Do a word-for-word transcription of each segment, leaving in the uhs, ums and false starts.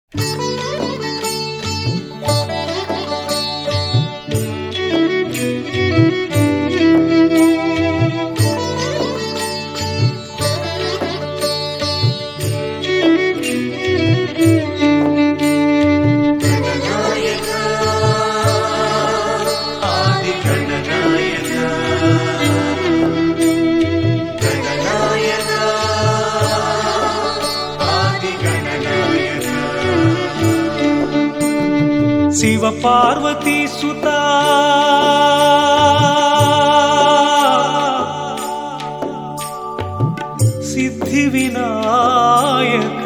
శివ పార్వతీ సుతా సిద్ధి వినాయక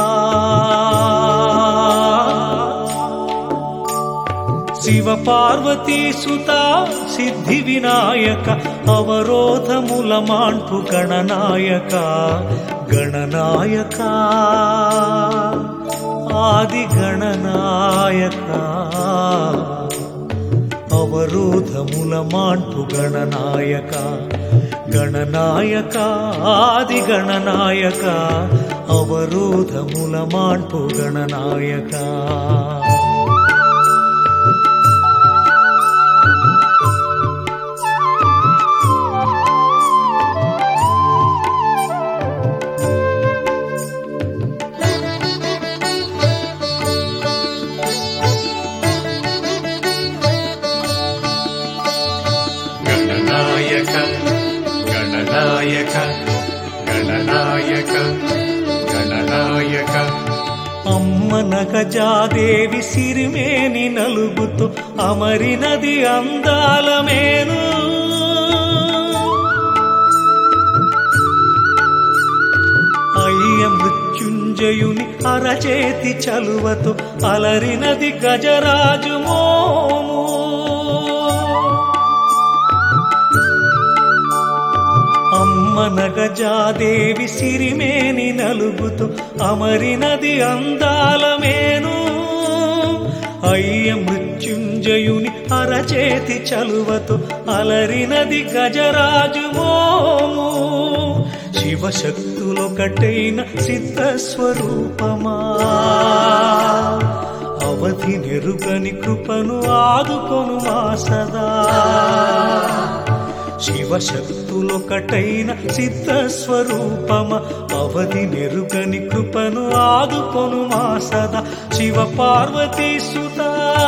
శివ పార్వతీ సుతా సిద్ధి వినాయక అవరోధముల మాన్పు గణనాయక గణనాయక ఆది గణనాయక అవరోధముల మాన్పు గణనాయక గణనాయక ఆది గణనాయక అవరోధముల మాన్పు గణనాయక గణనాయక గణనాయక గణనాయక అమ్మన గజాదేవి సిరిమేని నలుగుతూ అమరినది అందాల మేను అయ్య మృత్యుంజయుని అరచేతి చలువతో అలరినది గజరాజు మోము అమ్మన గజాదేవి సిరిమేని నలుగుతూ అమరినది అందాల మేను అయ్య మృత్యుంజయుని అరచేతి చలువతో అలరినది గజరాజు మోము శివశక్తులొకటైన సిద్ధస్వరూపమా అవధి నెరుగని కృపను ఆదుకొను మా సదా శివశక్తులొకటైన సిద్ధస్వరూపమ అవధి నెరుగని కృపను ఆదుకొను మా సదా శివ పార్వతీ సుతా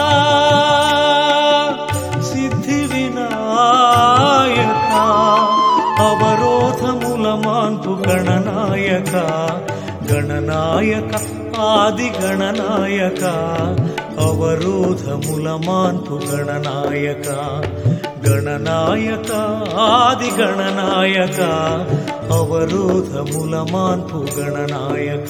సిద్ధి వినాయక అవరోధముల మాన్పు గణనాయక గణనాయక ఆది గణనాయక అవరోధముల మాన్పు గణనాయక గణనాయక ఆది గణనాయక అవరోధముల మాన్పు గణనాయక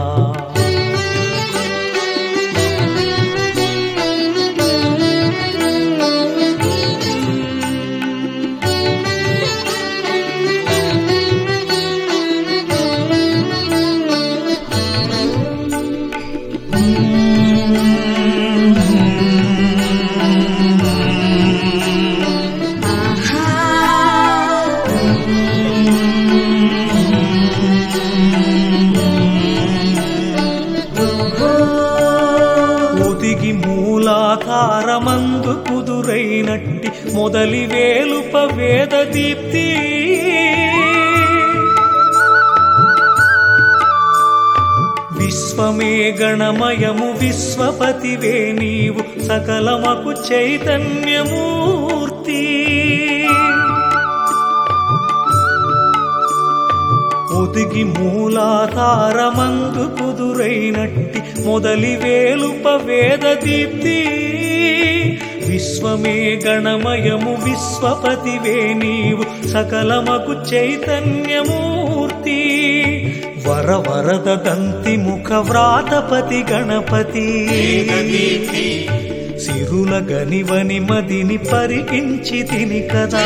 మూలాధారమందు కుదురైనట్టి మొదలి వేలుప వేద దీప్తి విశ్వమే గణమయము విశ్వపతివే నీవు సకలమకు చైతన్యమూర్తి ఒదిగి మూలాధారమందు కుదురైనట్టి మొదలి వేలుప వేద దీప్తి విశ్వమే గణమయము విశ్వపతివే నీవు సకలమకు చైతన్యమూర్తి వరవరద దంతి ముఖ వ్రాతపతి గణపతి సిరుల గనివని మదిని పరికించి తిని కదా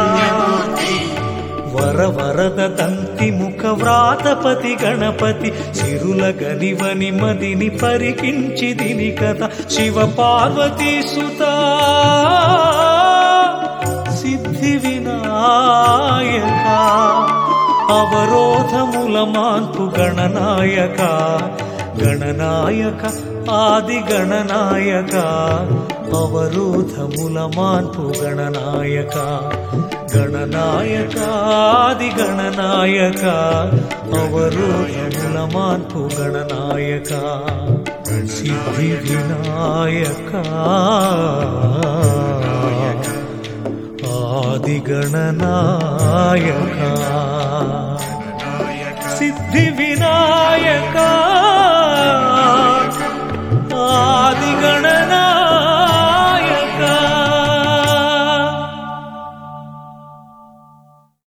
వరవరద దంతి ముఖ వ్రాతపతి గణపతి సిరుల గనివని మదిని పరికించి దిని కథ శివ పార్వతీ సుతా సిద్ధి వినాయక అవరోధముల మాన్పు గణనాయక గణనాయక ఆది గణనాయక అవరోధముల మాన్పు గణనాయక గణనాయక ఆది గణనాయక అవరోధముల మాన్పు గణనాయక సిద్ధి వినాయక ఆది గణనాయక సిద్ధి వినాయక